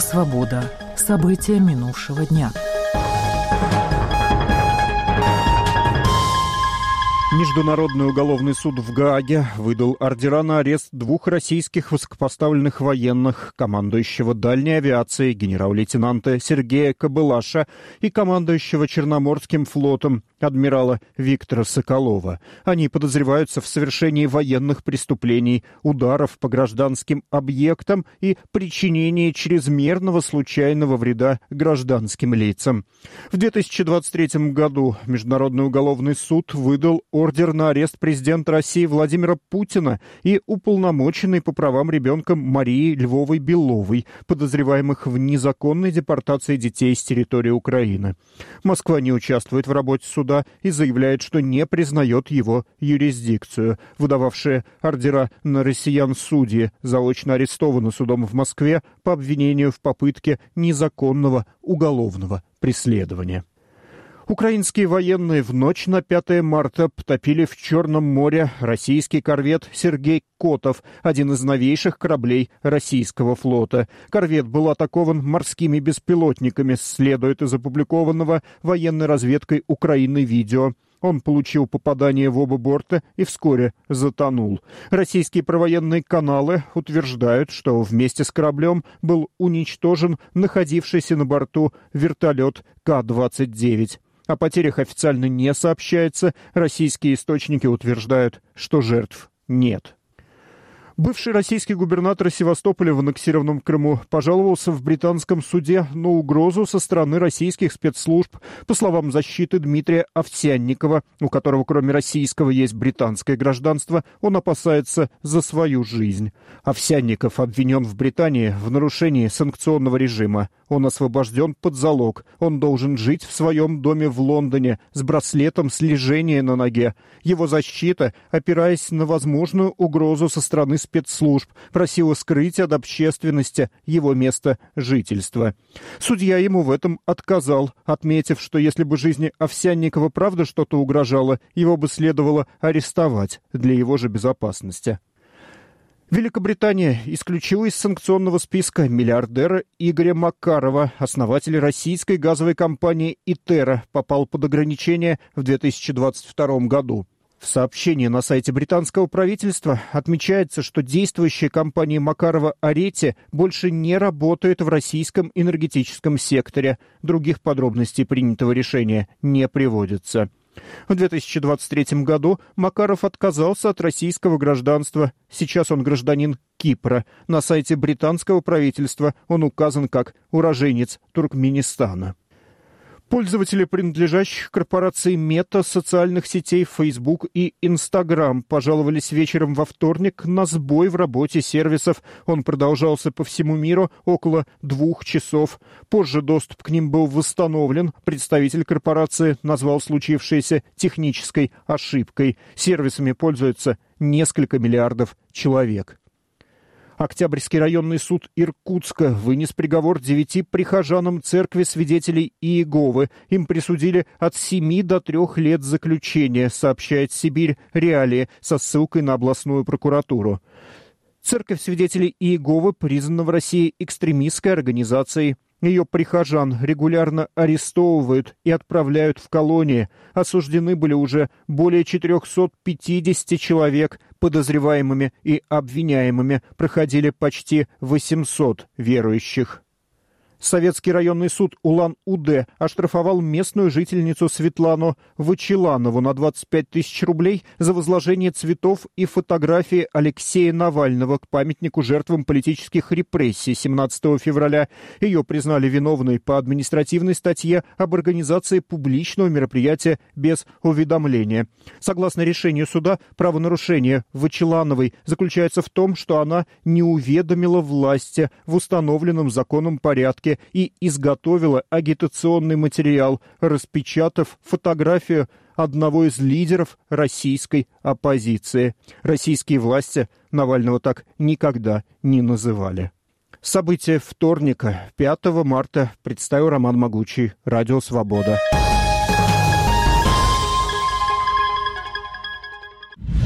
Свобода. События минувшего дня. Международный уголовный суд в Гааге выдал ордера на арест двух российских высокопоставленных военных, командующего дальней авиацией генерал-лейтенанта Сергея Кобылаша и командующего Черноморским флотом адмирала Виктора Соколова. Они подозреваются в совершении военных преступлений, ударов по гражданским объектам и причинении чрезмерного случайного вреда гражданским лицам. В 2023 году Международный уголовный суд выдал ордер на арест президента России Владимира Путина и уполномоченной по правам ребенка Марии Львовой-Беловой, подозреваемых в незаконной депортации детей с территории Украины. Москва не участвует в работе суда и заявляет, что не признает его юрисдикцию. Выдававшие ордера на россиян судьи заочно арестованы судом в Москве по обвинению в попытке незаконного уголовного преследования. Украинские военные в ночь на 5 марта потопили в Черном море российский корвет «Сергей Котов», один из новейших кораблей российского флота. Корвет был атакован морскими беспилотниками, следует из опубликованного военной разведкой Украины видео. Он получил попадание в оба борта и вскоре затонул. Российские провоенные каналы утверждают, что вместе с кораблем был уничтожен находившийся на борту вертолет К-29. О потерях официально не сообщается. Российские источники утверждают, что жертв нет. Бывший российский губернатор Севастополя в аннексированном Крыму пожаловался в британском суде на угрозу со стороны российских спецслужб. По словам защиты Дмитрия Овсянникова, у которого кроме российского есть британское гражданство, он опасается за свою жизнь. Овсянников обвинен в Британии в нарушении санкционного режима. Он освобожден под залог. Он должен жить в своем доме в Лондоне с браслетом слежения на ноге. Его защита, опираясь на возможную угрозу со стороны спецслужб, просила скрыть от общественности его место жительства. Судья ему в этом отказал, отметив, что если бы жизни Овсянникова правда что-то угрожало, его бы следовало арестовать для его же безопасности. Великобритания исключила из санкционного списка миллиардера Игоря Макарова. Основатель российской газовой компании «Итера» попал под ограничение в 2022 году. В сообщении на сайте британского правительства отмечается, что действующая компания Макарова «Арети» больше не работает в российском энергетическом секторе. Других подробностей принятого решения не приводится. В 2023 году Макаров отказался от российского гражданства. Сейчас он гражданин Кипра. На сайте британского правительства он указан как уроженец Туркменистана. Пользователи принадлежащих корпорации Мета социальных сетей Facebook и Instagram пожаловались вечером во вторник на сбой в работе сервисов. Он продолжался по всему миру около 2 часов. Позже доступ к ним был восстановлен. Представитель корпорации назвал случившееся технической ошибкой. Сервисами пользуются несколько миллиардов человек. Октябрьский районный суд Иркутска вынес приговор 9 прихожанам церкви свидетелей Иеговы. Им присудили от 7 до 3 лет заключения, сообщает Сибирь Реалии со ссылкой на областную прокуратуру. Церковь свидетелей Иеговы признана в России экстремистской организацией. Ее прихожан регулярно арестовывают и отправляют в колонии. Осуждены были уже более 450 человек. Подозреваемыми и обвиняемыми проходили почти 800 верующих. Советский районный суд Улан-Удэ оштрафовал местную жительницу Светлану Вачиланову на 25 тысяч рублей за возложение цветов и фотографии Алексея Навального к памятнику жертвам политических репрессий 17 февраля. Ее признали виновной по административной статье об организации публичного мероприятия без уведомления. Согласно решению суда, правонарушение Вачилановой заключается в том, что она не уведомила власти в установленном законом порядке и изготовила агитационный материал, распечатав фотографию одного из лидеров российской оппозиции. Российские власти Навального так никогда не называли. События вторника, 5 марта, представил Роман Могучий, Радио Свобода.